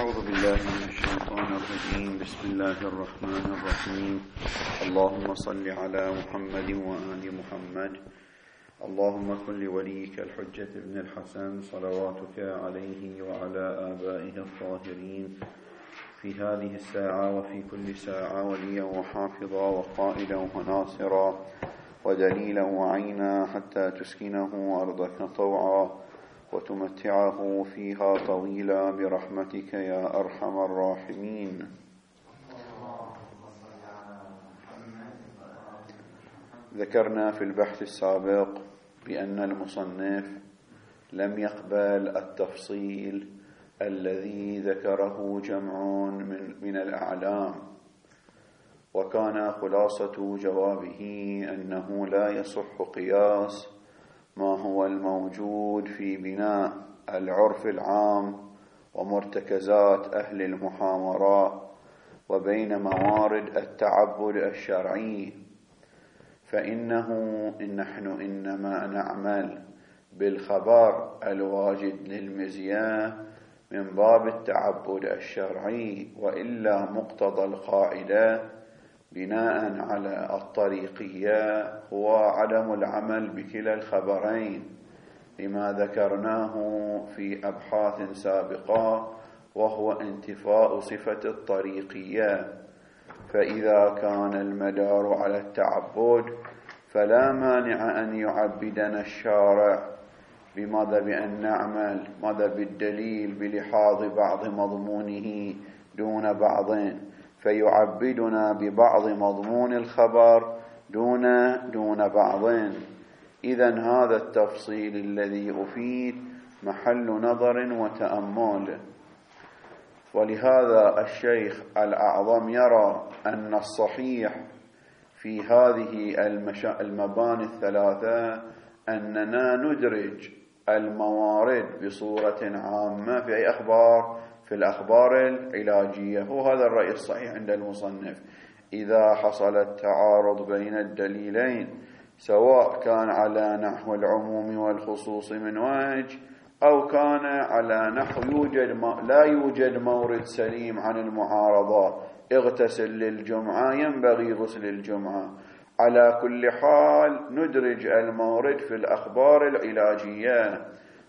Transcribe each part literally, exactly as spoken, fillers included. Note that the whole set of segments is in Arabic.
أعوذ بالله من الشيطان الرجيم. بسم الله الرحمن الرحيم. اللهم صل على محمد وآل محمد. اللهم كن لوليك الحجة ابن الحسن صلواتك عليه وعلى آبائه الطاهرين في هذه الساعة وفي كل ساعة وليا وحافظا وقائدا وناصرا ودليلا وعينا حتى تسكنه أرضك طوعا وتمتعه فيها طويلا برحمتك يا أرحم الراحمين. ذكرنا في البحث السابق بأن المصنف لم يقبل التفصيل الذي ذكره جمع من, من الأعلام، وكان خلاصة جوابه أنه لا يصح قياس ما هو الموجود في بناء العرف العام ومرتكزات أهل المحاورة وبين موارد التعبد الشرعي، فإنه إن نحن إنما نعمل بالخبر الواجد للمزية من باب التعبد الشرعي، وإلا مقتضى القاعدة بناء على الطريقية هو عدم العمل بكلا الخبرين لما ذكرناه في أبحاث سابقة، وهو انتفاء صفة الطريقية. فإذا كان المدار على التعبد فلا مانع أن يعبدنا الشارع بماذا بأن نعمل ماذا بالدليل بلحاظ بعض مضمونه دون بعض، فيعبدنا ببعض مضمون الخبر دون دون بعض. إذن هذا التفصيل الذي أفيد محل نظر وتأمل. ولهذا الشيخ الأعظم يرى أن الصحيح في هذه المباني الثلاثة أننا ندرج الموارد بصورة عامة في أي أخبار؟ في الأخبار العلاجية. وهذا الرأي الصحيح عند المصنف. إذا حصل التعارض بين الدليلين سواء كان على نحو العموم والخصوص من وجه أو كان على نحو يوجد لا يوجد مورد سليم عن المعارضة، اغتسل للجمعة ينبغي غسل الجمعة، على كل حال ندرج المورد في الأخبار العلاجية.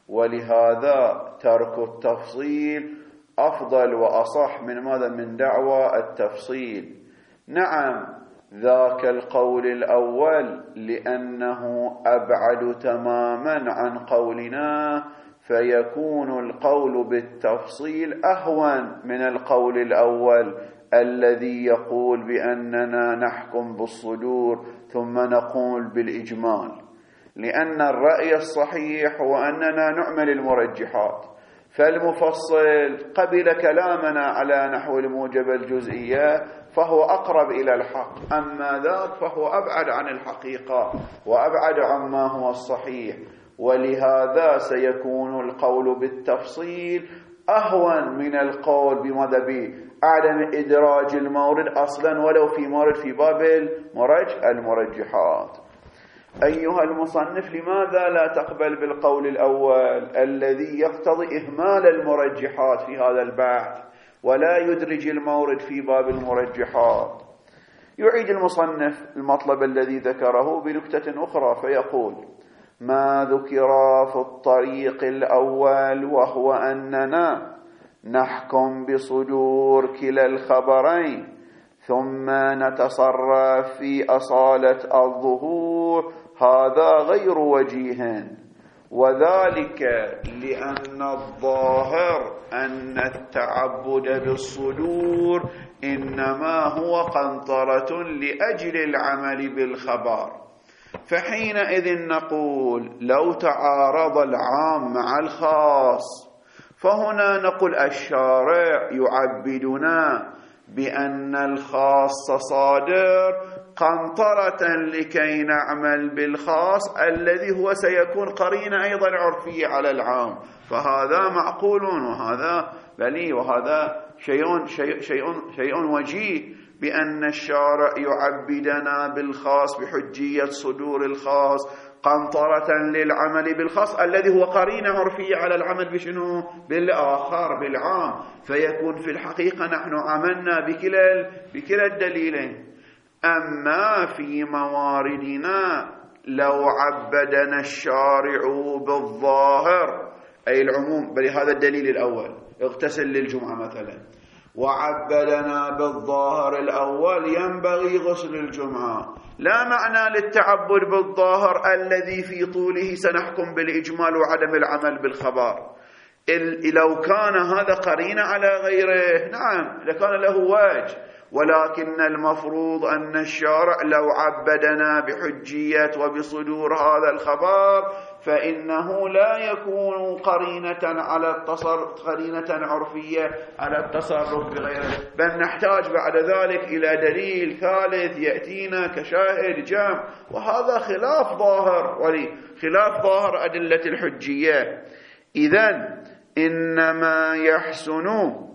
ولهذا ترك التفصيل أفضل وأصح من ماذا؟ من دعوى التفصيل. نعم ذاك القول الأول لأنه أبعد تماما عن قولنا، فيكون القول بالتفصيل أهون من القول الأول الذي يقول بأننا نحكم بالصدور ثم نقول بالإجمال، لأن الرأي الصحيح هو أننا نعمل المرجحات، فالمفصل قبل كلامنا على نحو الموجب الجزئية فهو أقرب إلى الحق، أما ذاك فهو أبعد عن الحقيقة وأبعد عما هو الصحيح. ولهذا سيكون القول بالتفصيل أهون من القول بماذا بعدم إدراج المورد أصلا ولو في مورد في باب المرج المرجحات. أيها المصنف لماذا لا تقبل بالقول الأول الذي يقتضي إهمال المرجحات في هذا البحث ولا يدرج المورد في باب المرجحات؟ يعيد المصنف المطلب الذي ذكره بنكتة أخرى فيقول: ما ذكر في الطريق الأول وهو أننا نحكم بصدور كلا الخبرين ثم نتصرف في أصالة الظهور، هذا غير وجيه، وذلك لأن الظاهر أن التعبد بالصدور إنما هو قنطرة لأجل العمل بالخبر. فحينئذ نقول لو تعارض العام مع الخاص فهنا نقول الشارع يعبدنا بأن الخاص صادر قنطرة لكي نعمل بالخاص الذي هو سيكون قرينة أيضا عرفية على العام، فهذا معقول وهذا بلي وهذا شيء, شيء, شيء, شيء وجيه بأن الشارع يعبدنا بالخاص بحجية صدور الخاص قنطرة للعمل بالخاص الذي هو قرينة عرفية على العمل بشنو؟ بالآخر بالعام، فيكون في الحقيقة نحن عملنا بكلا بكلا الدليلين. أما في مواردنا لو عبدنا الشارع بالظاهر أي العموم، بل هذا الدليل الأول اغتسل للجمعة مثلا، وعبدنا بالظاهر الأول ينبغي غسل الجمعة، لا معنى للتعبد بالظاهر الذي في طوله سنحكم بالإجمال وعدم العمل بالخبر. لو كان هذا قرين على غيره نعم لكان له وجه، ولكن المفروض أن الشارع لو عبدنا بحجية وبصدور هذا الخبر فإنه لا يكون قرينة على التصرف، قرينة عرفية على التصرف بغيره، بل نحتاج بعد ذلك إلى دليل ثالث يأتينا كشاهد جمع، وهذا خلاف ظاهر ولي خلاف ظاهر أدلة الحجية. إذن إنما يحسن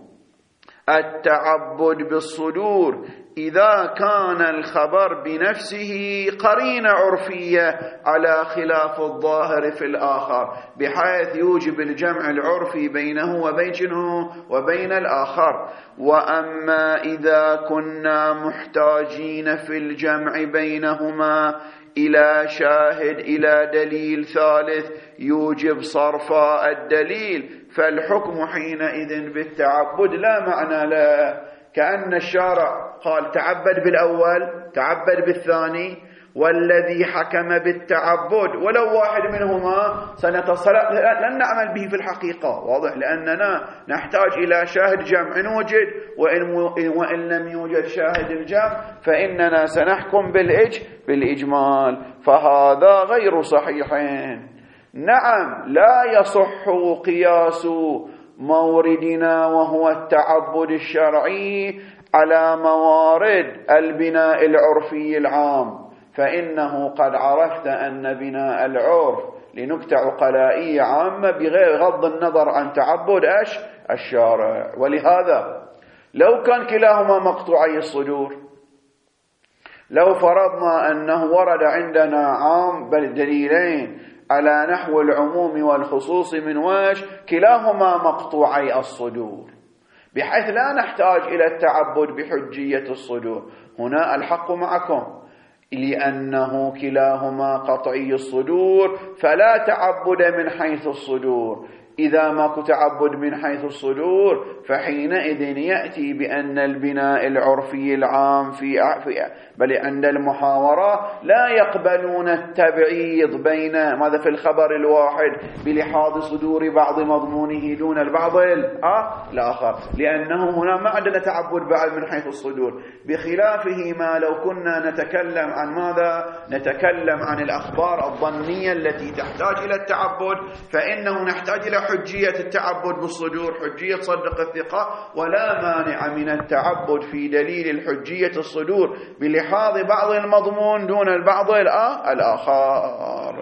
التعبد بالصدور إذا كان الخبر بنفسه قرينة عرفية على خلاف الظاهر في الآخر، بحيث يوجب الجمع العرفي بينه وبين شنو وبين الآخر. وأما إذا كنا محتاجين في الجمع بينهما إلى شاهد إلى دليل ثالث يوجب صرف الدليل، فالحكم حينئذ بالتعبد لا معنى له، كأن الشارع قال تعبد بالأول تعبد بالثاني، والذي حكم بالتعبد ولو واحد منهما سنتصل لن نعمل به في الحقيقة، واضح، لأننا نحتاج إلى شاهد جمع إن وجد، وإن, وإن لم يوجد شاهد الجمع فإننا سنحكم بالإج بالإجمال، فهذا غير صحيحين. نعم لا يصح قياس موردنا وهو التعبد الشرعي على موارد البناء العرفي العام، فإنه قد عرفت أن بناء العرف لنكتة عقلائية عامة بغير غض النظر عن تعبد أش الشارع. ولهذا لو كان كلاهما مقطوعي الصدور، لو فرضنا أنه ورد عندنا عام بل دليلين على نحو العموم والخصوص من وجه كلاهما مقطوعي الصدور، بحيث لا نحتاج إلى التعبد بحجية الصدور، هنا الحق معكم، لأنه كلاهما قطعي الصدور فلا تعبد من حيث الصدور. إذا ما تعبد من حيث الصدور فحينئذ يأتي بأن البناء العرفي العام في بل عند المحاورة لا يقبلون التبعيض بين ماذا في الخبر الواحد بلحاظ صدور بعض مضمونه دون البعض الآخر، لأنه هنا ما عندنا تعبد بعد من حيث الصدور، بخلافه ما لو كنا نتكلم عن ماذا نتكلم عن الأخبار الظنية التي تحتاج إلى التعبد، فإنه نحتاج إلى حجية التعبد بالصدور، حجية صدق الثقة، ولا مانع من التعبد في دليل الحجية الصدور بلحاظ بعض المضمون دون البعض الآخر.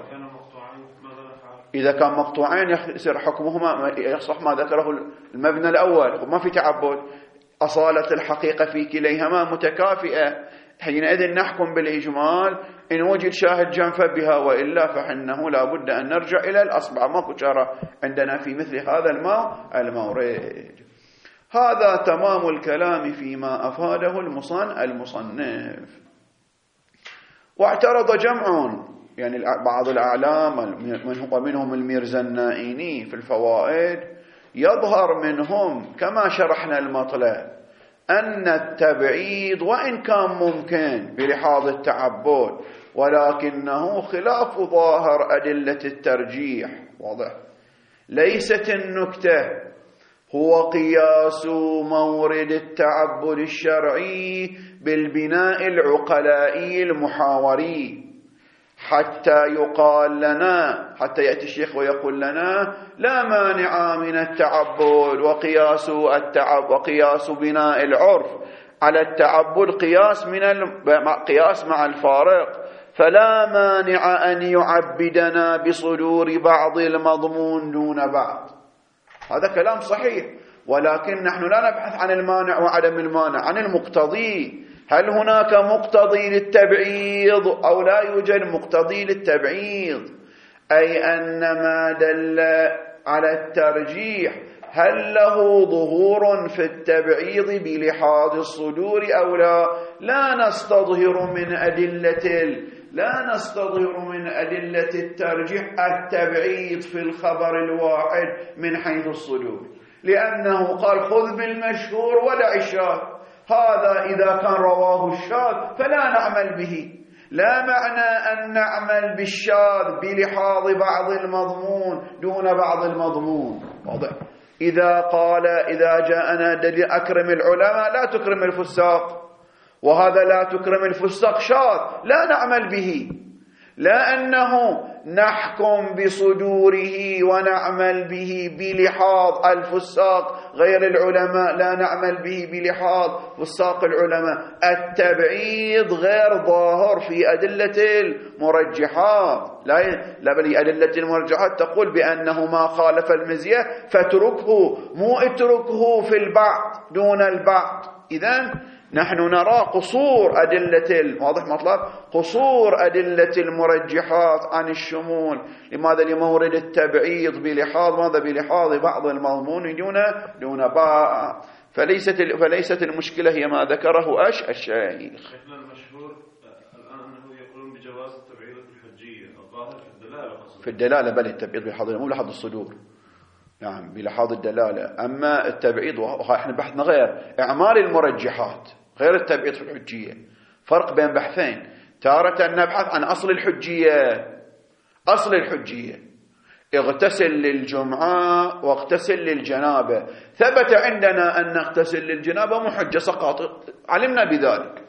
إذا كان مقطوعين يصير حكمهما يصح ما ذكره المبنى الأول، وما في تعبد، أصالة الحقيقة في كليهما متكافئة، حينئذ نحكم بالإجمال إن وجد شاهد جنف بها، وإلا فإنه لا بد أن نرجع إلى الأصبع، ما كشارة عندنا في مثل هذا المورد. هذا تمام الكلام فيما أفاده المصنف. واعترض جمع يعني بعض الأعلام ومنهم الميرزا النائيني في الفوائد، يظهر منهم كما شرحنا المطلب أن التبعيض وإن كان ممكن بلحاظ التعبد ولكنه خلاف ظاهر أدلة الترجيح، واضح، ليست النكتة هو قياس مورد التعبد الشرعي بالبناء العقلائي المحاوري حتى يقال لنا، حتى يأتي الشيخ ويقول لنا لا مانع من التعبد وقياس التعب وقياس بناء العرف على التعبد قياس من قياس مع الفارق، فلا مانع أن يعبدنا بصدور بعض المضمون دون بعض. هذا كلام صحيح، ولكن نحن لا نبحث عن المانع وعدم المانع، عن المقتضي، هل هناك مقتضي للتبعيض أو لا يوجد مقتضي للتبعيض؟ أي أن ما دل على الترجيح هل له ظهور في التبعيض بلحاظ الصدور أو لا؟ لا نستظهر من أدلة لا نستظهر من أدلة الترجيح التبعيض في الخبر الواحد من حيث الصدور، لأنه قال خذ بالمشهور ودع الشاذ. هذا إذا كان رواه الشاذ فلا نعمل به. لا معنى أن نعمل بالشاذ بلحاظ بعض المضمون دون بعض المضمون. واضح؟ إذا قال إذا جاءنا دليل أكرم العلماء لا تكرم الفساق، وهذا لا تكرم الفساق شاذ، لا نعمل به. لا أنه نحكم بصدوره ونعمل به بلحاظ الفساق غير العلماء، لا نعمل به بلحاظ فساق العلماء. التبعيض غير ظاهر في أدلة المرجحات، لا لا بل أدلة المرجحات تقول بأنه ما خالف المزية فاتركه، مو اتركه في البعض دون البعض. إذن نحن نرى قصور أدلة، واضح مطلب، قصور أدلة المرجحات عن الشمول. لماذا؟ لمورد التبعيض بلحاظ ماذا؟ بلحاظ بعض المضمون دون دون بعض. فليست فليست المشكلة هي ما ذكره أش الشيخ. المشهور الآن أنه يقولون بجواز التبعيض في الحجية، الظاهر في الدلالة قصد. في الدلالة بل التبعيض بلحاظ مو لحظ الصدور، نعم بلحاظ الدلالة. أما التبعيض وإحنا بحثنا غير إعمال المرجحات غير التبعيض في الحجية، فرق بين بحثين. تارة نبحث عن أصل الحجية، أصل الحجية اغتسل للجمعة واغتسل للجنابة، ثبت عندنا أن نغتسل للجنابة محجة سقط، علمنا بذلك.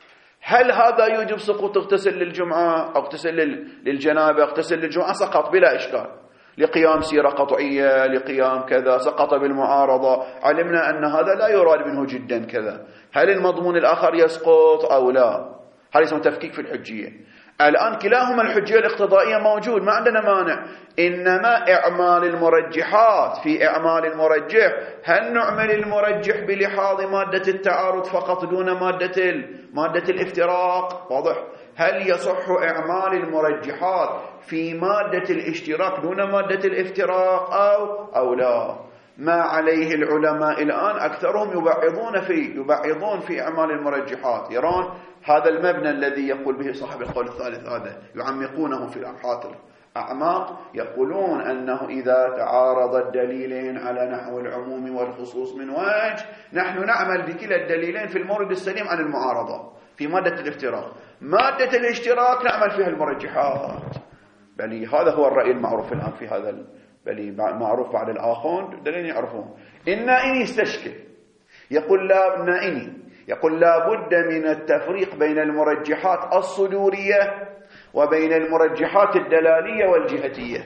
هل هذا يوجب سقوط اغتسل للجمعة أو اغتسل للجنابة اغتسل للجمعة؟ سقط بلا إشكال، لقيام سيرة قطعية، لقيام كذا، سقط بالمعارضة، علمنا أن هذا لا يراد منه جدا كذا. هل المضمون الآخر يسقط أو لا؟ هل اسمه تفكيك في الحجية. الآن كلاهما الحجية الاقتضائية موجود، ما عندنا مانع. إنما إعمال المرجحات، في إعمال المرجح هل نعمل المرجح بلحاظ مادة التعارض فقط دون مادة مادة الافتراق؟ واضح؟ هل يصح إعمال المرجحات في مادة الاشتراك دون مادة الافتراق أو أو لا؟ ما عليه العلماء الآن أكثرهم يبعضون في يبعضون في إعمال المرجحات، يرون هذا المبنى الذي يقول به صاحب القول الثالث هذا، يعمقونه في الأبحاث أعماق، يقولون أنه إذا تعارض الدليلين على نحو العموم والخصوص من وجه، نحن نعمل بكلا الدليلين في المورد السليم عن المعارضة في مادة الافتراق. مادة الاشتراك نعمل فيها المرجحات. بل هذا هو الرأي المعروف الآن في هذا، بل معروف بعد الآخرون دليل يعرفون. النائني يستشكل، يقول لا النائني يقول لا بد من التفريق بين المرجحات الصدورية وبين المرجحات الدلالية والجهتية.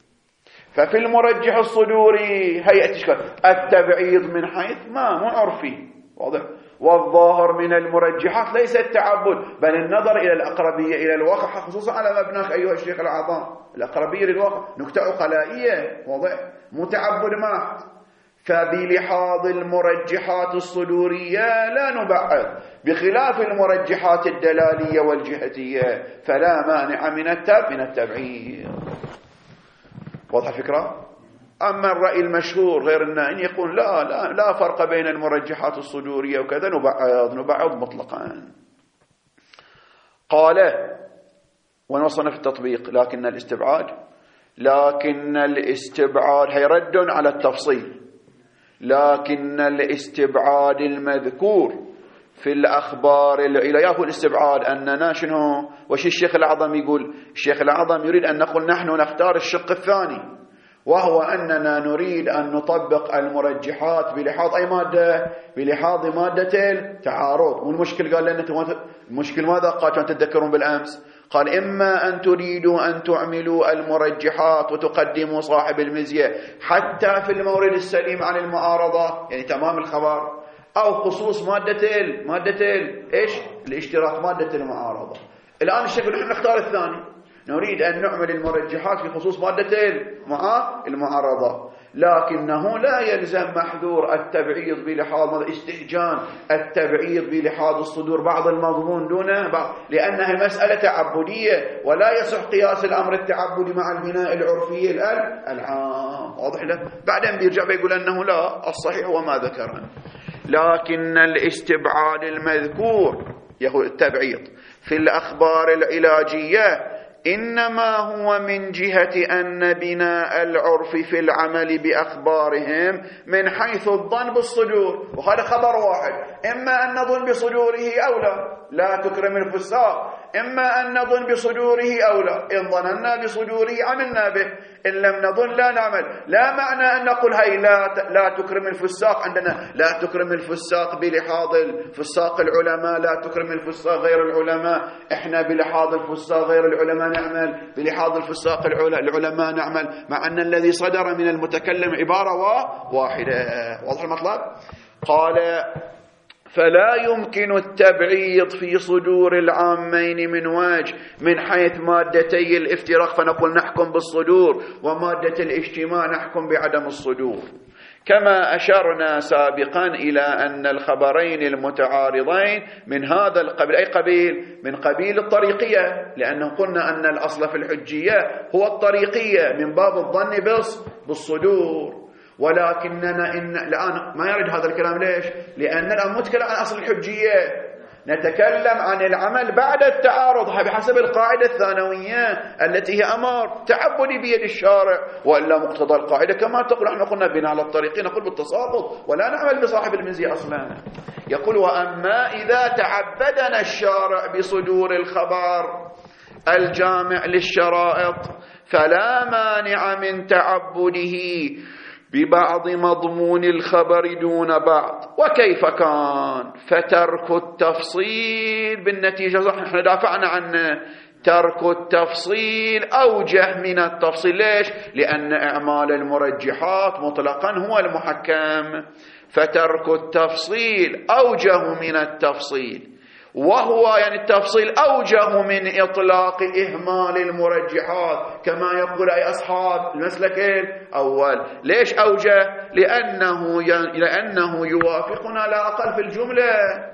ففي المرجح الصدوري هيئة إشكال التبعيض من حيث ما مو عرفي، واضح، والظاهر من المرجحات ليس التعبد بل النظر إلى الأقربية إلى الواقع، خصوصا على مبناك أيها الشيخ الأعظم، الأقربية للواقع نكتة عقلائية، واضح، متعبد ما. فبلحاظ المرجحات الصدورية لا نبعد، بخلاف المرجحات الدلالية والجهتية فلا مانع من التب من التبعيض. واضح الفكرة؟ أما الرأي المشهور غير النائن يقول لا لا لا فرق بين المرجحات الصدورية وكذا، نبعض نبعض مطلقا. قال ونوصلنا في التطبيق لكن الاستبعاد لكن الاستبعاد هي رد على التفصيل، لكن الاستبعاد المذكور في الأخبار العليا هو الاستبعاد أننا شنو؟ وش الشيخ الأعظم يقول؟ الشيخ الأعظم يريد أن نقول نحن نختار الشق الثاني، وهو أننا نريد أن نطبق المرجحات بلحاظ أي مادة؟ بلحاظ مادة التعارض. والمشكل قال لنا المشكل ماذا قال؟ كانوا تتذكرون بالأمس قال إما أن تريدوا أن تعملوا المرجحات وتقدموا صاحب المزية حتى في المورد السليم عن المعارضة، يعني تمام الخبر، أو خصوص مادة ال مادة ال إيش؟ الاشتراك مادة المعارضة. الآن الشيخ نحن نختار الثاني، نريد أن نعمل المرجحات في خصوص مادة المعارضة، لكنه لا يلزم محذور التبعيض بلحاظ الاستهجان، التبعيض بلحاظ الصدور بعض المضمون دون بعض، لأنها مسألة تعبدية ولا يصح قياس الأمر التعبدي مع البناء العرفي العام. واضح له؟ بعدين بيرجع بيقول أنه لا، الصحيح هو ما ذكرنا. لكن الاستبعاد المذكور يهو التبعيض في الأخبار العلاجية إنما هو من جهة أن بناء العرف في العمل بأخبارهم من حيث الظن بالصدور، وهذا خبر واحد، إما أن نظن بصدوره أو لا، لا تكرم الفساق، إما أن نظن بصدوره أو لا، إن ظننا بصدوره عملنا به، إن لم نظن لا نعمل. لا معنى أن نقول هاي لا لا تكرم الفساق، عندنا لا تكرم الفساق بلحاظ الفساق العلماء، لا تكرم الفساق غير العلماء، إحنا بلحاظ الفساق غير العلماء نعمل، بلحاظ الفساق العلماء نعمل، مع أن الذي صدر من المتكلم عبارة واحدة. واضح المطلب؟ قال فلا يمكن التبعيض في صدور العامين من وجه، من حيث مادتي الافتراق فنقول نحكم بالصدور، ومادة الاجتماع نحكم بعدم الصدور، كما أشرنا سابقا إلى أن الخبرين المتعارضين من هذا القبيل. أي قبيل؟ من قبيل الطريقية، لأنه قلنا أن الأصل في الحجية هو الطريقية من باب الظن بالصدور، ولكننا إن الآن ما يرد هذا الكلام. ليش؟ لأن الآن نتكلم عن أصل الحجية، نتكلم عن العمل بعد التعارض بحسب القاعدة الثانوية التي هي أمر تعبدي بيد الشارع، وإلا مقتضى القاعدة كما تقول. احنا قلنا بناء على الطريقين نقول بالتساقط ولا نعمل بصاحب المنزي أصلا. يقول وأما إذا تعبدنا الشارع بصدور الخبر الجامع للشرائط فلا مانع من تعبده ببعض مضمون الخبر دون بعض. وكيف كان؟ فترك التفصيل بالنتيجة صح، نحن دافعنا عنه، ترك التفصيل أوجه من التفصيل. ليش؟ لأن إعمال المرجحات مطلقا هو المحكم، فترك التفصيل أوجه من التفصيل، وهو يعني التفصيل أوجه من إطلاق إهمال المرجحات كما يقول أي أصحاب المسلك الأول. ليش أوجه؟ لأنه ي... لأنه يوافقنا لا أقل في الجملة،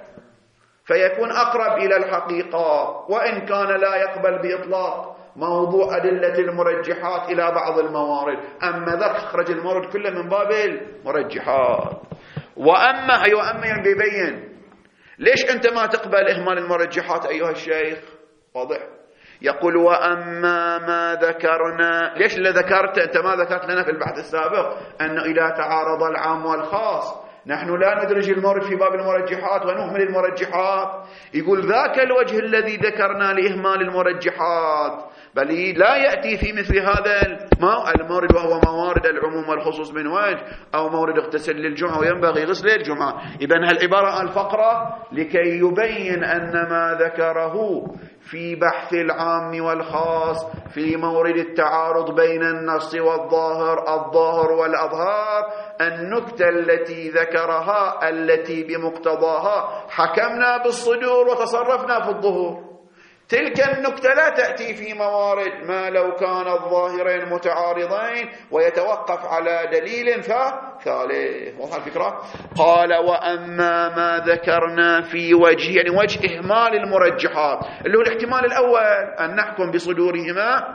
فيكون أقرب إلى الحقيقة، وإن كان لا يقبل بإطلاق موضوع أدلة المرجحات إلى بعض الموارد، أما ذاك أخرج المورد كله من باب المرجحات. وأما هي وأما بيبين ليش أنت ما تقبل إهمال المرجحات أيها الشيخ؟ واضح؟ يقول وأما ما ذكرنا، ليش اللي ذكرت أنت ما ذكرت لنا في البحث السابق أنه إذا تعارض العام والخاص نحن لا ندرج المورد في باب المرجحات ونهمل المرجحات. يقول ذاك الوجه الذي ذكرنا لإهمال المرجحات بل لا يأتي في مثل هذا المورد، وهو موارد العموم والخصوص من وجه، أو مورد اغتسل للجمعة وينبغي غسل الجمعة. إذن هالعبارة الفقرة لكي يبين أن ما ذكره في بحث العام والخاص في مورد التعارض بين النص والظاهر، الظاهر والأظهار، النكتة التي ذكرها التي بمقتضاها حكمنا بالصدور وتصرفنا في الظهور. تلك النكتة لا تأتي في موارد ما لو كان الظاهرين متعارضين ويتوقف على دليل فثالث. وضح الفكرة؟ قال وأما ما ذكرنا في وجه، يعني وجه إهمال المرجحات اللي هو الاحتمال الأول أن نحكم بصدورهما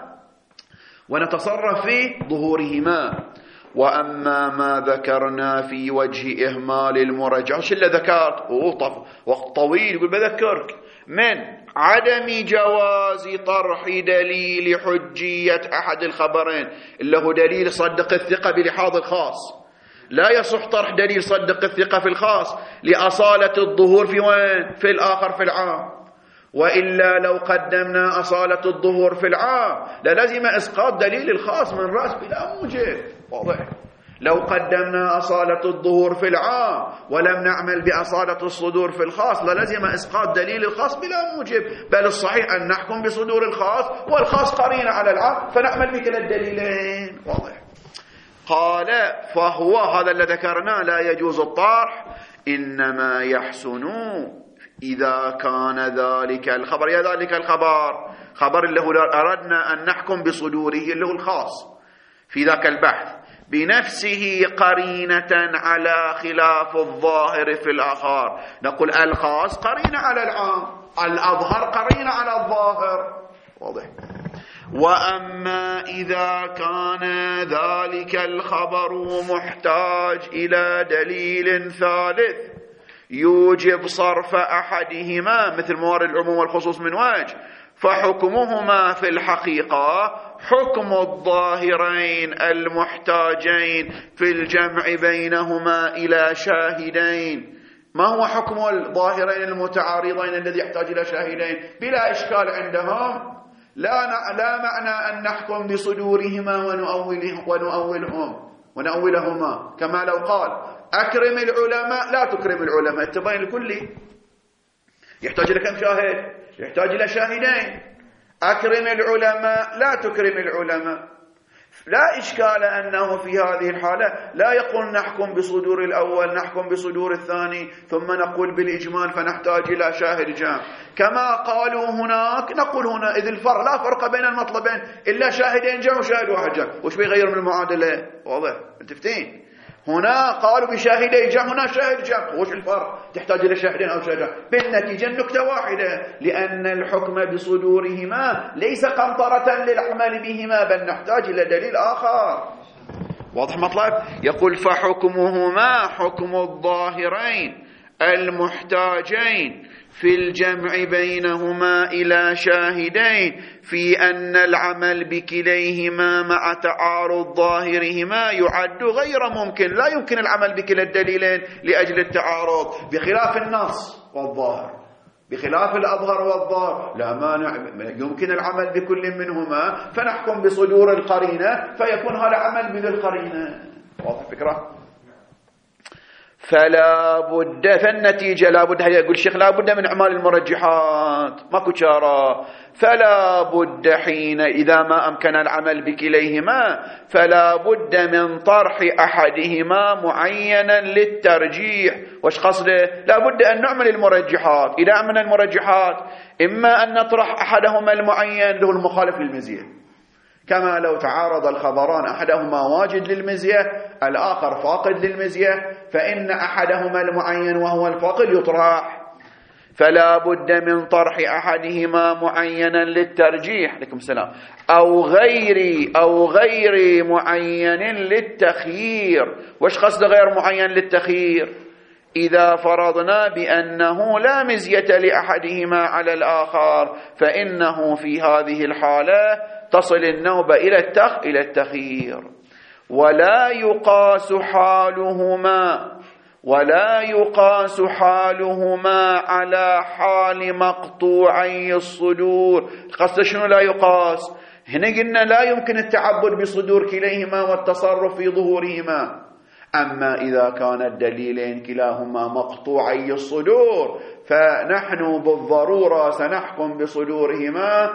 ونتصرف في ظهورهما. وأما ما ذكرنا في وجه إهمال المرجحات، شو اللي ذكرت؟ وقت طويل يقول بذكرك من عدم جواز طرح دليل حجية أحد الخبرين اللي هو دليل صدق الثقة بلحاظ الخاص. لا يصح طرح دليل صدق الثقة في الخاص لأصالة الظهور في وين؟ في الآخر في العام. وإلا لو قدمنا أصالة الظهور في العام للزم إسقاط دليل الخاص من رأس بلا موجب. واضح؟ لو قدمنا أصالة الظهور في العام ولم نعمل بأصالة الصدور في الخاص للزم إسقاط دليل الخاص بلا موجب، بل الصحيح أن نحكم بصدور الخاص والخاص قرين على العام فنعمل بكلا الدليلين. واضح؟ قال فهو هذا الذي ذكرناه لا يجوز الطرح، إنما يحسن إذا كان ذلك الخبر، يا ذلك الخبر خبر اللي هو أردنا أن نحكم بصدوره اللي هو الخاص في ذاك البحث، بنفسه قرينة على خلاف الظاهر في الآخر. نقول الخاص قرينة على العام، الأظهر قرينة على الظاهر. واضح. وأما إذا كان ذلك الخبر محتاج إلى دليل ثالث يوجب صرف أحدهما مثل موارد العموم والخصوص من وجه، فحكمهما في الحقيقة حكم الظاهرين المحتاجين في الجمع بينهما إلى شاهدين. ما هو حكم الظاهرين المتعارضين الذي يحتاج إلى شاهدين؟ بلا إشكال عندهم لا لا معنى أن نحكم بصدورهما ونؤولهم ونؤولهم ونؤولهما، كما لو قال أكرم العلماء لا تكرم العلماء، التبين الكلي يحتاج إلى كم شاهد؟ يحتاج إلى شاهدين. أكرم العلماء لا تكرم العلماء، لا إشكال أنه في هذه الحالة لا يقول نحكم بصدور الأول نحكم بصدور الثاني ثم نقول بالإجمال فنحتاج إلى شاهد جام، كما قالوا هناك نقول هنا إذ الفرق لا فرق بين المطلبين إلا شاهدين جام وشاهد واحد جام. وش بيغير من المعادلة؟ واضح التفتين. هنا قالوا بشاهدي جام، هنا شاهد جام، وش الفرق؟ تحتاج إلى شاهدين أو شاهدين. بالنتيجة النكتة واحدة، لأن الحكم بصدورهما ليس قنطرة للعمل بهما، بل نحتاج إلى دليل آخر. واضح مطلب؟ يقول فحكمهما حكم الظاهرين المحتاجين في الجمع بينهما إلى شاهدين في أن العمل بكليهما مع تعارض ظاهرهما يعد غير ممكن. لا يمكن العمل بكلا الدليلين لأجل التعارض، بخلاف النص والظاهر، بخلاف الأظهر والظاهر لا مانع، يمكن العمل بكل منهما فنحكم بصدور القرينة فيكون هذا عمل بذي القرينة. واضح الفكرة؟ فلا بد، فالنتيجة لا بد، يقول الشيخ لا بد من إعمال المرجحات، ماكو شارة. فلا بد حين إذا ما أمكن العمل بكليهما فلا بد من طرح أحدهما معينا للترجيح. وش قصده؟ لا بد أن نعمل المرجحات. إذا عملنا المرجحات إما أن نطرح أحدهما المعين له المخالف للمزية، كما لو تعارض الخبران أحدهما واجد للمزية الآخر فاقد للمزية، فإن أحدهما المعين وهو الفاقد يطرح. فلا بد من طرح أحدهما معينا للترجيح، عليكم السلام، أو غير أو غير معين للتخيير. وش قصد غير معين للتخيير؟ إذا فرضنا بأنه لا مزية لأحدهما على الآخر فإنه في هذه الحالة تصل النوبة إلى التخ إلى التخيير. ولا يقاس حالهما ولا يقاس حالهما على حال مقطوعي الصدور. قصد شنو لا يقاس؟ هنا قلنا لا يمكن التعبد بصدور كليهما والتصرف في ظهورهما. أما إذا كان الدليلين كلاهما مقطوعي الصدور فنحن بالضرورة سنحكم بصدورهما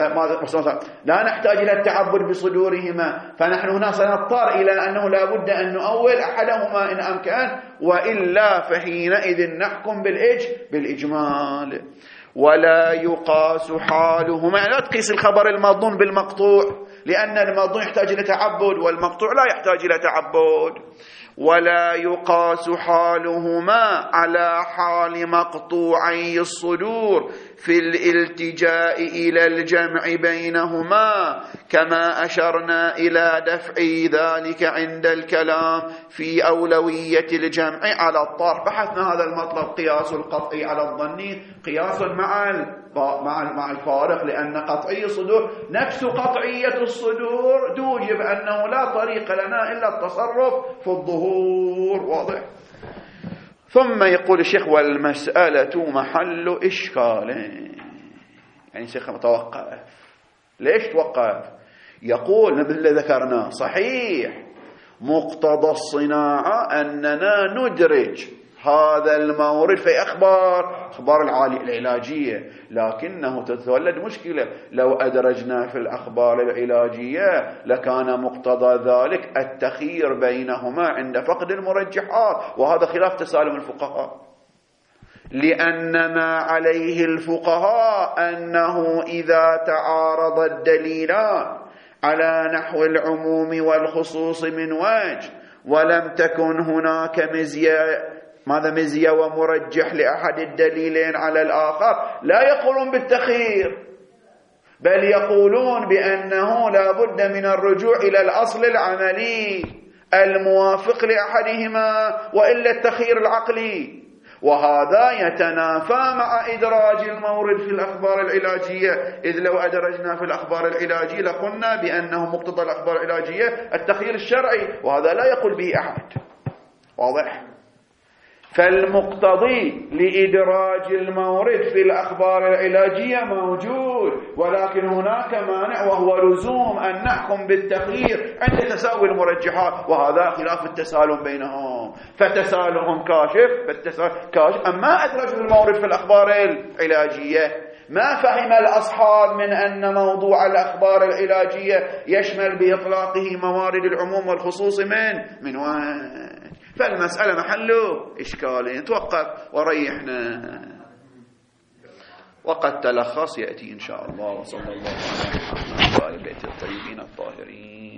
لا نحتاج إلى التعبد بصدورهما، فنحن هنا سنضطر إلى أنه لا بد أن نؤول أحدهما إن أمكن، وإلا فحينئذ نحكم بالإج بالإجمال. ولا يقاس حالهما، لا تقيس الخبر المظنون بالمقطوع، لأن المظنون يحتاج إلى تعبد والمقطوع لا يحتاج إلى تعبد. ولا يقاس حالهما على حال مقطوعي الصدور في الالتجاء إلى الجمع بينهما، كما أشرنا إلى دفع ذلك عند الكلام في أولوية الجمع على الطرح. بحثنا هذا المطلب، قياس القطعي على الظني قياس مع مع مع الفارق، لأن قطعي الصدور نفس قطعية الصدور توجب أنه لا طريق لنا إلا التصرف في الظهور. واضح؟ ثم يقول الشيخ والمسألة محل إشكال. يعني الشيخ متوقف. ليش توقف؟ يقول مثل اللي ذكرناه صحيح مقتضى الصناعة أننا ندرج هذا المورد في أخبار أخبار العلاجية، لكنه تتولد مشكلة لو أدرجنا في الأخبار العلاجية لكان مقتضى ذلك التخيير بينهما عند فقد المرجحات، وهذا خلاف تسالم الفقهاء، لأن ما عليه الفقهاء أنه إذا تعارض الدليلان على نحو العموم والخصوص من وجه، ولم تكن هناك مزية ماذا مزية ومرجح لأحد الدليلين على الآخر، لا يقولون بالتخيير، بل يقولون بأنه لا بد من الرجوع إلى الأصل العملي الموافق لأحدهما، وإلا التخيير العقلي، وهذا يتنافى مع إدراج المورد في الأخبار العلاجية، إذ لو أدرجنا في الأخبار العلاجية لقلنا بأنه مقتضى الأخبار العلاجية التخيير الشرعي، وهذا لا يقول به أحد. واضح؟ فالمقتضي لإدراج المورد في الأخبار العلاجية موجود، ولكن هناك مانع وهو لزوم أن نحكم بالتخيير عند تساوي المرجحات، وهذا خلاف التسالم بينهم، فتسالهم كاشف فالتسالم كاشف. أما أدرج المورد في الأخبار العلاجية ما فهم الأصحاب من أن موضوع الأخبار العلاجية يشمل بإطلاقه موارد العموم والخصوص من من وين، فالمسألة محله إشكال. نتوقف وريحنا، وقد تلخص يأتي إن شاء الله. وصلى الله على محمد وآل بيت الطيبين الطاهرين.